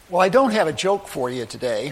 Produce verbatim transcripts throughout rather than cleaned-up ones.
Well, I don't have a joke for you today,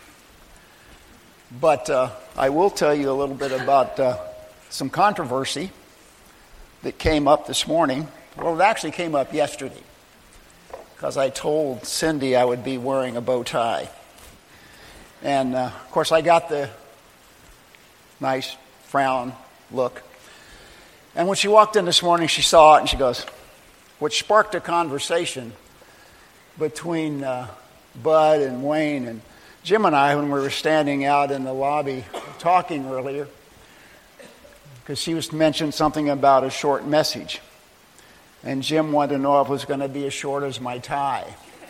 but uh, I will tell you a little bit about uh, some controversy that came up this morning. Well, it actually came up yesterday, because I told Cindy I would be wearing a bow tie. And, uh, of course, I got the nice frown look. And when she walked in this morning, she saw it, and she goes, which sparked a conversation between uh, Bud and Wayne and Jim and I when we were standing out in the lobby talking earlier, because she was mentioned something about a short message. And Jim wanted to know if it was going to be as short as my tie.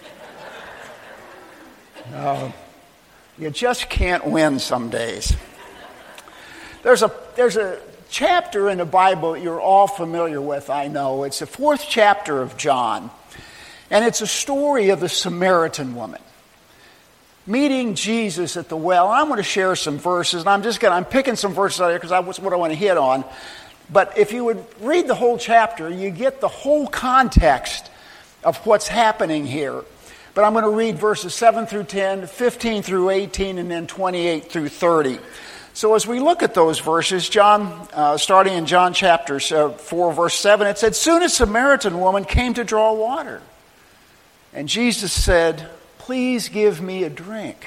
uh, you just can't win some days. There's a there's a chapter in the Bible that you're all familiar with, I know. It's the fourth chapter of John. And it's a story of the Samaritan woman meeting Jesus at the well. And I'm going to share some verses, and I'm just going to, I'm picking some verses out here because that's what I want to hit on. But if you would read the whole chapter, you get the whole context of what's happening here. But I'm going to read verses seven through ten, fifteen through eighteen, and then twenty-eight through thirty. So as we look at those verses, John, uh, starting in John chapter four, verse seven, it said, "Soon a Samaritan woman came to draw water. And Jesus said, 'Please give me a drink.'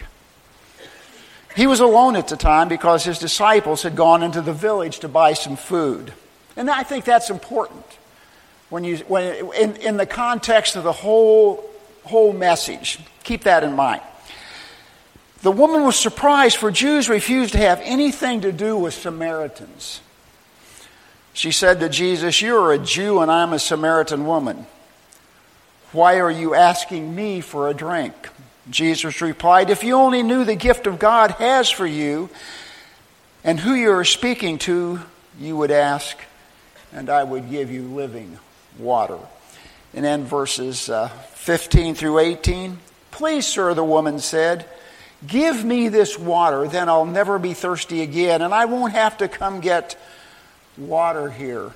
He was alone at the time because his disciples had gone into the village to buy some food. And I think that's important when you, when in, in the context of the whole, whole message. Keep that in mind. The woman was surprised, for Jews refused to have anything to do with Samaritans. She said to Jesus, 'You are a Jew and I'm a Samaritan woman. Why are you asking me for a drink?' Jesus replied, 'If you only knew the gift of God has for you and who you are speaking to, you would ask, and I would give you living water.'" And then verses uh, fifteen through eighteen. "Please, sir," the woman said, "give me this water, then I'll never be thirsty again, and I won't have to come get water here."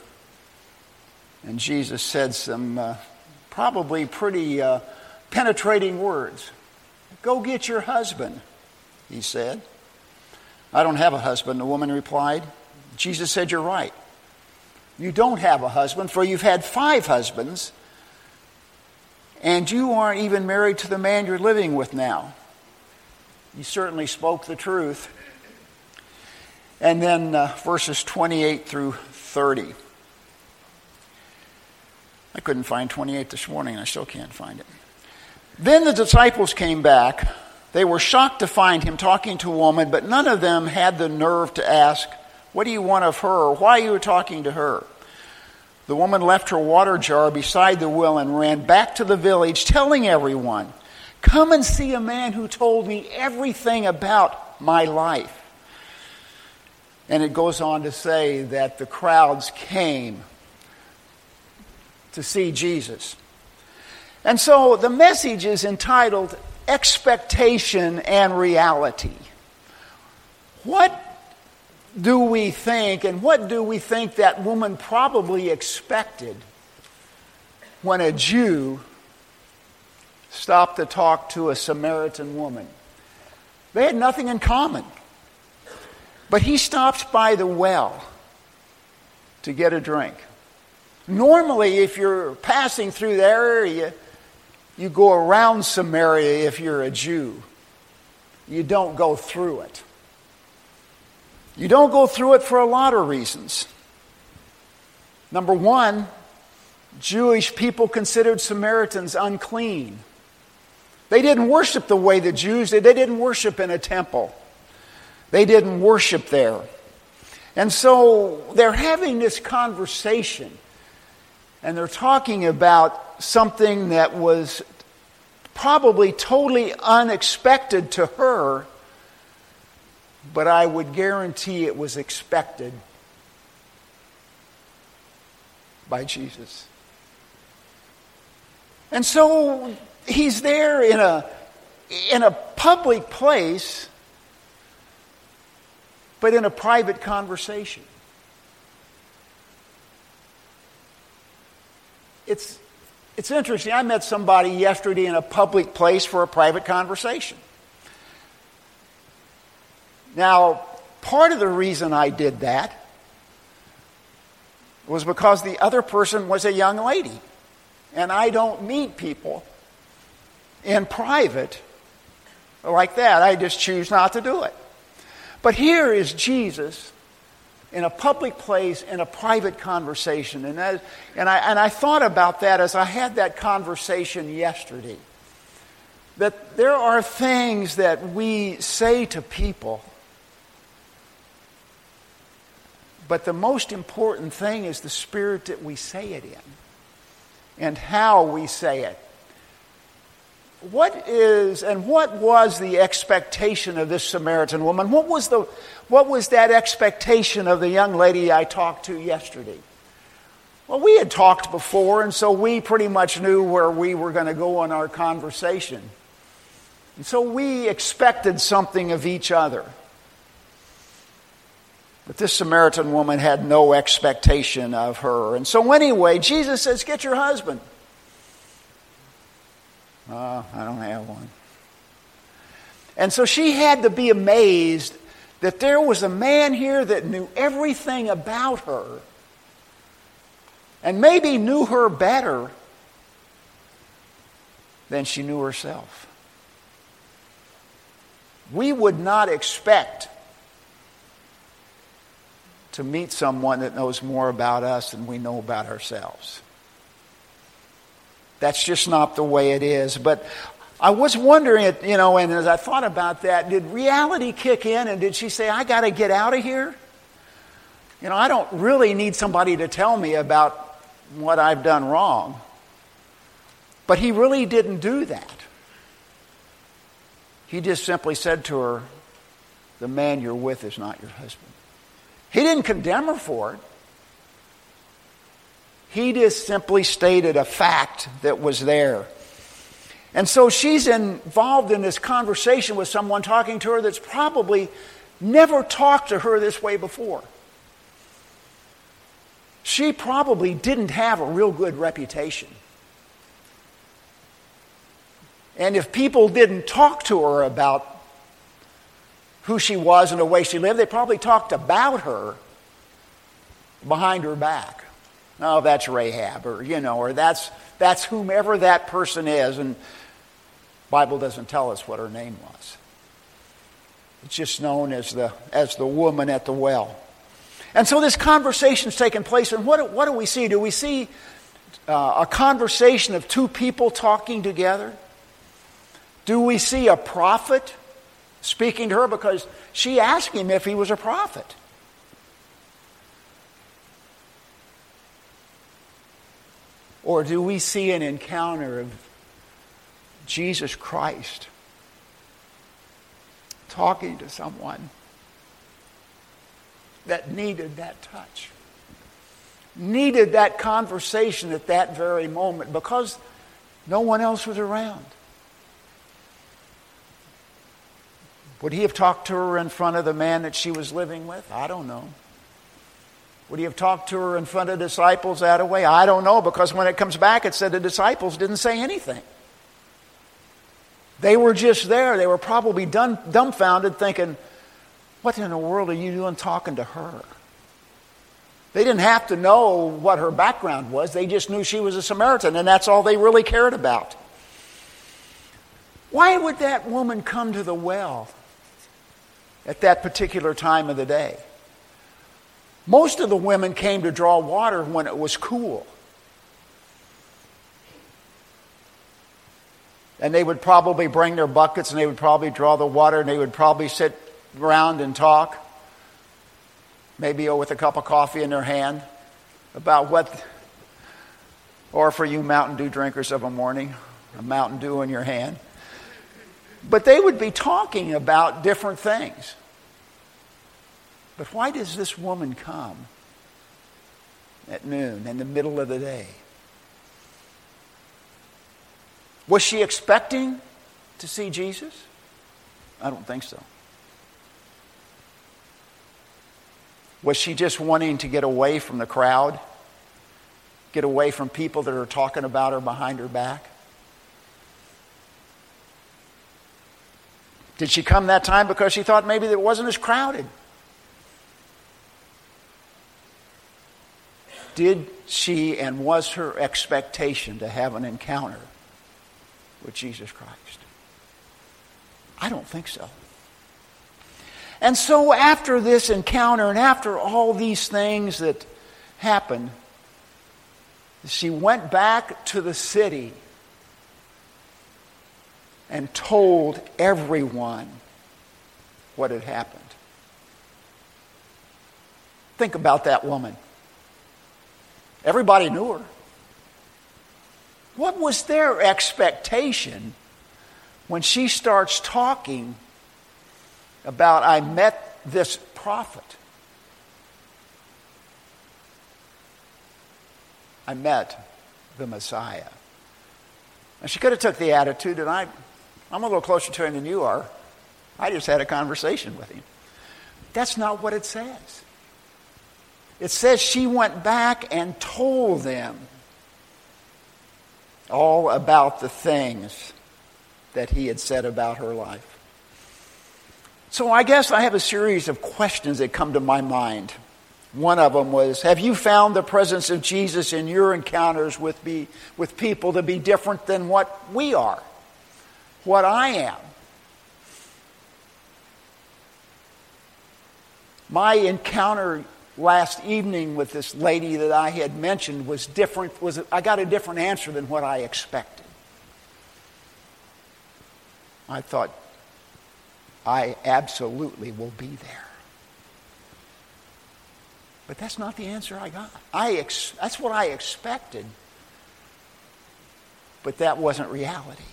And Jesus said some uh, probably pretty uh, penetrating words. "Go get your husband," he said. "I don't have a husband," the woman replied. Jesus said, "You're right. You don't have a husband, for you've had five husbands, and you aren't even married to the man you're living with now. You certainly spoke the truth." And then uh, verses twenty-eight through thirty. I couldn't find twenty-eight this morning, and I still can't find it. "Then the disciples came back. They were shocked to find him talking to a woman, but none of them had the nerve to ask, 'What do you want of her?' or 'Why are you talking to her?' The woman left her water jar beside the well and ran back to the village, telling everyone, 'Come and see a man who told me everything about my life.'" And it goes on to say that the crowds came to see Jesus. And so the message is entitled Expectation and Reality. What do we think, and what do we think that woman probably expected when a Jew stopped to talk to a Samaritan woman? They had nothing in common. But he stopped by the well to get a drink. Normally, if you're passing through the area, you go around Samaria if you're a Jew. You don't go through it. You don't go through it for a lot of reasons. Number one, Jewish people considered Samaritans unclean. They didn't worship the way the Jews did. They didn't worship in a temple. They didn't worship there. And so they're having this conversation, and they're talking about something that was probably totally unexpected to her, but I would guarantee it was expected by Jesus. And so he's there in a in a public place, but in a private conversation. It's It's interesting. I met somebody yesterday in a public place for a private conversation. Now, part of the reason I did that was because the other person was a young lady. And I don't meet people in private like that. I just choose not to do it. But here is Jesus in a public place, in a private conversation. And, as, and, I, and I thought about that as I had that conversation yesterday. That there are things that we say to people, but the most important thing is the spirit that we say it in and how we say it. What is and what was the expectation of this Samaritan woman? What was the what was that expectation of the young lady I talked to yesterday? Well, we had talked before, and so we pretty much knew where we were going to go in our conversation. And so we expected something of each other. But this Samaritan woman had no expectation of her. And so anyway, Jesus says, "Get your husband." Oh, I don't have one. And so she had to be amazed that there was a man here that knew everything about her and maybe knew her better than she knew herself. We would not expect to meet someone that knows more about us than we know about ourselves. That's just not the way it is. But I was wondering, you know, and as I thought about that, did reality kick in and did she say, I got to get out of here? You know, I don't really need somebody to tell me about what I've done wrong. But he really didn't do that. He just simply said to her, the man you're with is not your husband. He didn't condemn her for it. He just simply stated a fact that was there. And so she's involved in this conversation with someone talking to her that's probably never talked to her this way before. She probably didn't have a real good reputation. And if people didn't talk to her about who she was and the way she lived, they probably talked about her behind her back. Oh, that's Rahab, or, you know, or that's that's whomever that person is. And the Bible doesn't tell us what her name was. It's just known as the as the woman at the well. And so this conversation's taking place, and what, what do we see? Do we see uh, a conversation of two people talking together? Do we see a prophet speaking to her? Because she asked him if he was a prophet. Or do we see an encounter of Jesus Christ talking to someone that needed that touch, needed that conversation at that very moment because no one else was around? Would he have talked to her in front of the man that she was living with? I don't know. Would he have talked to her in front of the disciples that way? I don't know, because when it comes back, it said the disciples didn't say anything. They were just there. They were probably dum- dumbfounded thinking, what in the world are you doing talking to her? They didn't have to know what her background was. They just knew she was a Samaritan, and that's all they really cared about. Why would that woman come to the well at that particular time of the day? Most of the women came to draw water when it was cool. And they would probably bring their buckets and they would probably draw the water and they would probably sit around and talk, maybe with a cup of coffee in their hand, about what, or for you Mountain Dew drinkers of a morning, a Mountain Dew in your hand. But they would be talking about different things. But why does this woman come at noon, in the middle of the day? Was she expecting to see Jesus? I don't think so. Was she just wanting to get away from the crowd get away from people that are talking about her behind her back? Did she come that time because she thought maybe it wasn't as crowded? Did she and was her expectation to have an encounter with Jesus Christ? I don't think so. And so after this encounter and after all these things that happened, she went back to the city and told everyone what had happened. Think about that woman. Everybody knew her. What was their expectation when she starts talking about, I met this prophet? I met the Messiah. And she could have took the attitude that I, I'm a little closer to him than you are. I just had a conversation with him. That's not what it says. It says she went back and told them all about the things that he had said about her life. So I guess I have a series of questions that come to my mind. One of them was, have you found the presence of Jesus in your encounters with, be, with people to be different than what we are, what I am? My encounter last evening with this lady that I had mentioned was different. Was I got a different answer than what I expected. I thought, I absolutely will be there. But that's not the answer I got. I ex- that's what I expected, but that wasn't reality.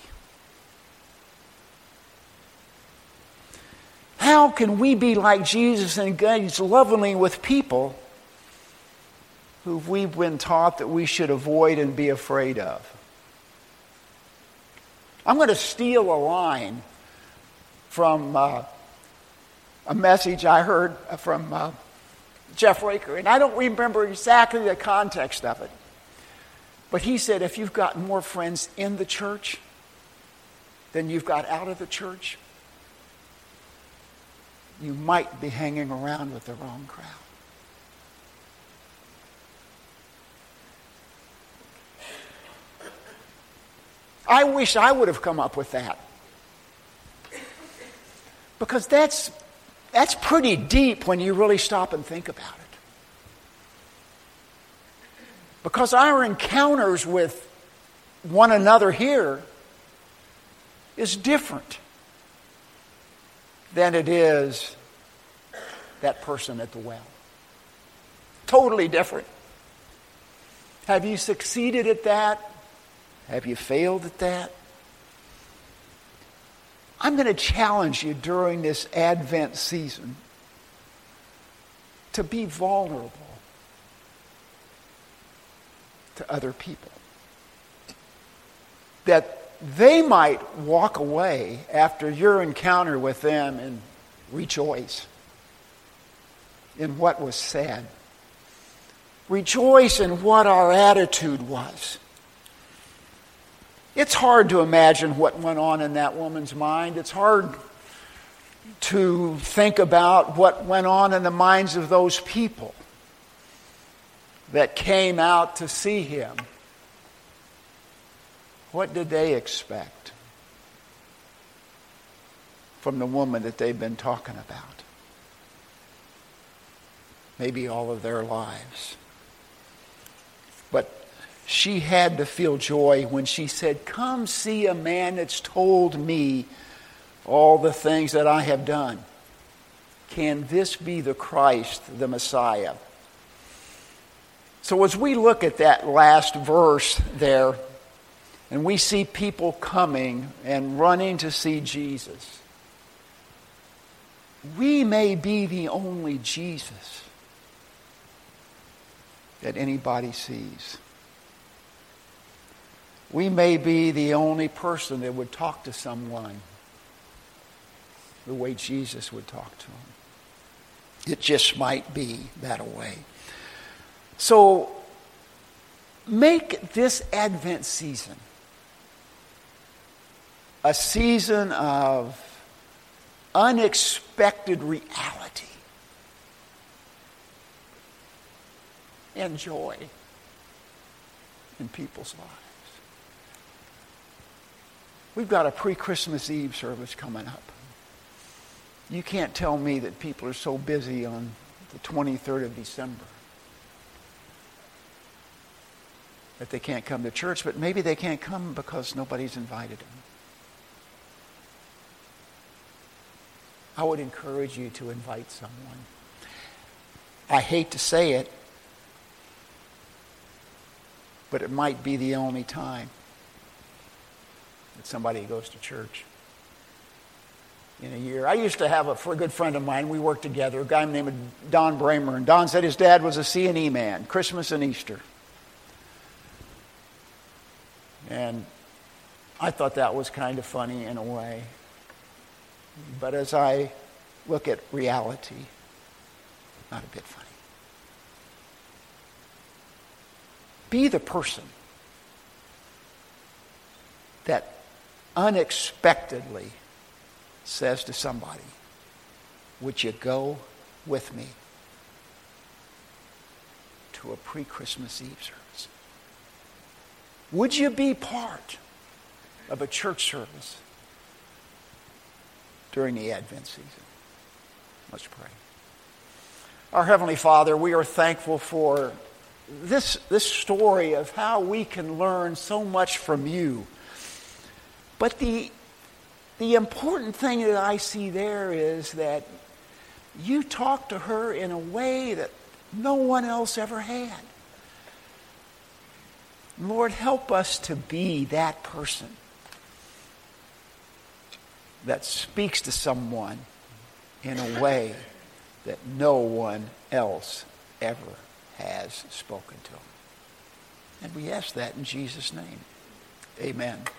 How can we be like Jesus and engage lovingly with people who we've been taught that we should avoid and be afraid of? I'm going to steal a line from uh, a message I heard from uh, Jeff Raker, and I don't remember exactly the context of it. But he said, if you've got more friends in the church than you've got out of the church, you might be hanging around with the wrong crowd. I wish I would have come up with that. Because that's, that's pretty deep when you really stop and think about it. Because our encounters with one another here is different than it is that person at the well. Totally different. Have you succeeded at that? Have you failed at that? I'm going to challenge you during this Advent season to be vulnerable to other people. That they might walk away after your encounter with them and rejoice in what was said. Rejoice in what our attitude was. It's hard to imagine what went on in that woman's mind. It's hard to think about what went on in the minds of those people that came out to see him. What did they expect from the woman that they've been talking about? Maybe all of their lives. But she had to feel joy when she said, come see a man that's told me all the things that I have done. Can this be the Christ, the Messiah? So as we look at that last verse there, and we see people coming and running to see Jesus, we may be the only Jesus that anybody sees. We may be the only person that would talk to someone the way Jesus would talk to them. It just might be that way. So make this Advent season a season of unexpected reality and joy in people's lives. We've got a pre-Christmas Eve service coming up. You can't tell me that people are so busy on the twenty-third of December that they can't come to church, but maybe they can't come because nobody's invited them. I would encourage you to invite someone. I hate to say it, but it might be the only time that somebody goes to church in a year. I used to have a, for a good friend of mine, we worked together, a guy named Don Bramer, and Don said his dad was a C and E man, Christmas and Easter. And I thought that was kind of funny in a way. But as I look at reality, not a bit funny. Be the person that unexpectedly says to somebody, would you go with me to a pre-Christmas Eve service? Would you be part of a church service during the Advent season? Let's pray. Our Heavenly Father, we are thankful for this, this story of how we can learn so much from you. But the, the important thing that I see there is that you talk to her in a way that no one else ever had. Lord, help us to be that person that speaks to someone in a way that no one else ever has spoken to them. And we ask that in Jesus' name. Amen.